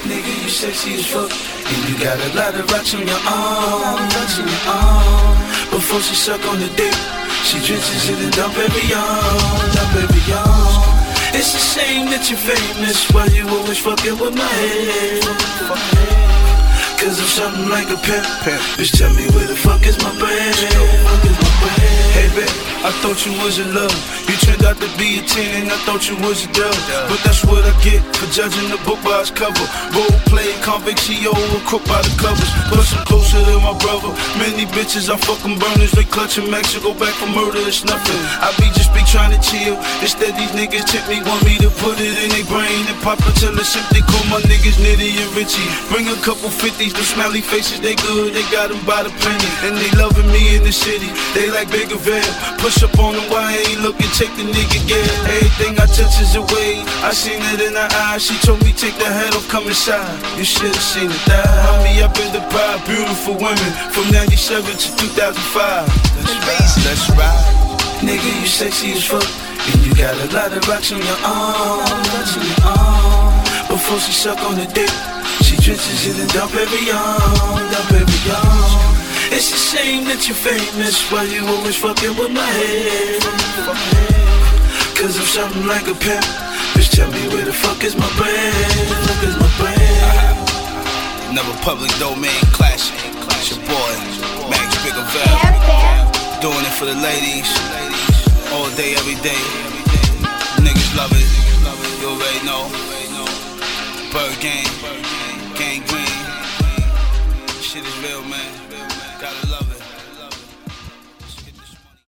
Nigga, you sexy as fuck, and you got a lot of rocks on your arm. Before she suck on the dick, she drenches it and dump every yawn. It's a shame that you're famous, why you always fucking with my head? Cause I'm something like a pimp. Bitch, tell me where the fuck is my bread? Hey babe, I thought you was in love. You turned out to be a 10 and I thought you was a dub. But that's what I get for judging the book by its cover. Role play, convict CEO, a crook by the covers. Plus I'm closer to my brother. Many bitches I fucking burners, they clutching max to go back for murder, it's nothing. I be just be trying to chill. Instead these niggas tip me, want me to put it in their brain and pop it till it's empty. Call my niggas Nitty and Richie. Bring a couple 50s, them smiley faces, they good, they got them by the plenty. And they loving me in the city, they like Bigger Veil. Push up on them, why I ain't looking, take the nigga get. Everything I touch is away, I seen it in her eyes. She told me take the head off, come inside. You should've seen it die. Held me up in the pride, beautiful women, from 97 to 2005. Let's ride. Nigga, you sexy as fuck, and you got a lot of rocks on your arm. Before she suck on the dick, she drenches it and dump every yawn. It's a shame that you're famous, why you always fucking with my head? Cause I'm something like a pimp. Bitch, tell me where the fuck is my bread? Never public domain clashing. It's your boy, Max Bigger Veil. Doing it for the ladies, all day, every day. Niggas love it, you already know. Bird Gang.